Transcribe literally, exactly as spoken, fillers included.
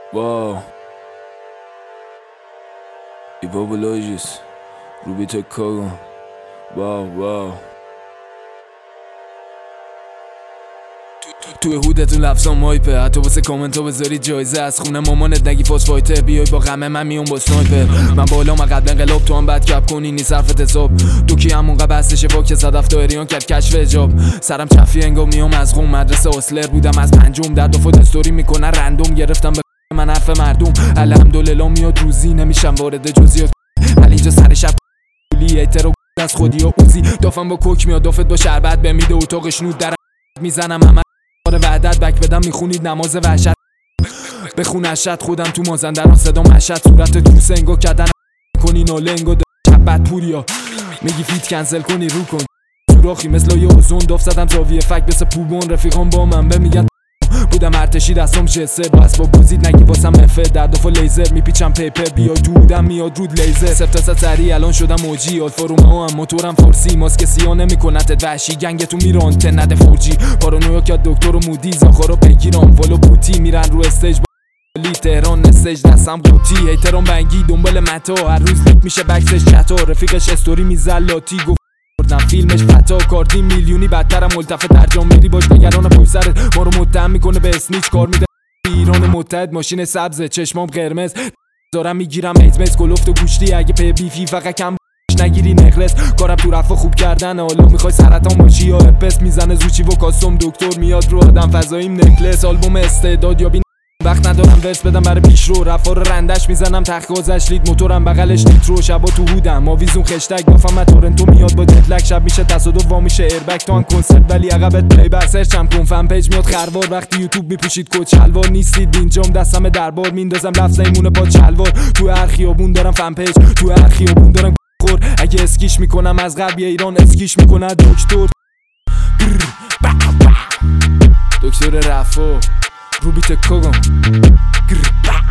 Wow. Ivobologis, Rubito Kogo. Wow, wow. توی هودتون لفظام مایپه، حتی واسه کامنت ها بذارید جایزه. از خونه مامانت نگی فاس فایتر، بیای با غمه من میون با سنایپر. من بالا من قبل انقلاب، تو هم بد کپ کنی نی صرفت حساب. دوکی همون قبل هستشه با که صدف دایریان کرد کشف اجاب. سرم چفی انگا میام از قوم، مدرسه اصلر بودم از پنجم. در دو فوت استوری میکنن رندوم، گرفتم به من حرف مردم. الحمدلله میاد روزی، نمیشم وارد جزئیات ولی اینجا سر شب کولی ایتر و از خودی و اوزی. دافم با کوک میاد، دافت با شربت به میده اتاقش نود در میزنم. همه وعدت بک بدم میخونید نماز وحشت. بخون اشت خودم تو مازندران صدا مشت. صورت تو سنگو کدن کنی نالنگو چپت پوریا. میگی فیت کنسل کنی رو کن سوراخی مثل یه اوزون. داف زدم زاویه فک بس پوبون. رفیقان با من بمیگن بودم ارتشی دستم جسه. با اسباب بازید نگی واسم افه. در دفع لیزر میپیچم پیپر. بیای تو بودم میاد رود لیزر. سفت سری الان شدم موجی. آلفا هم موتورم فارسی. ماسک سیاه نمیکنت وحشی. گنگتون میران تنده فورجی. پارانویا که دکتر و مودی. زاخارا بگیرم والو پوتی. میرن رو استیج لی تهران استیج دستم قوطی. احترام بنگی دنبال متا. هر روز لیک میشه بکسش چتا. رفیقش استوری میزلاتی گفت بردم فیلمش فتا. کاردی میلیونی بدترم ملتفه در جام میری باش نگران پشت سرت. ما رو متهم میکنه به اسنیچ. کار میده ایران متحد. ماشین سبز چشمام قرمز. دارم میگیرم ایزمز کلفت و گوشتی. اگه پی بیفی فقط کم نگیری نقرس. کارم تو رفع خوب کردن. حالا میخوای سرطان باشی یا هرپس. میزنه زوچی و کاستوم دکتر میاد رو آدم فضاییم نکلس. آلبوم استعداد یا وقت ندارم ورس بدم برای پیش رو. رفار رندش میزنم تخت گازش لید. موتورم بغلش نیترو. شبا تو هودم آویزون خشتک. بافم تورنتو میاد با جتلک. شب میشه تصادف وا میشه ایربک. تو هم کنسرت ولی عقبت پلی بر. سرچم کن فن پیج میاد خروار. وقتی یوتیوب میپوشید کت شلوار. نیستید اینجام دستم دربار. میندازم لفظ ایمونه با چلوار. تو هر خیابون دارم فن پیج. تو هر خیابون دارم خور. اگه اسکیش میکنم از غرب ایران اسکیش میکنه دکتر. دکتر رفو Rubito Kogo.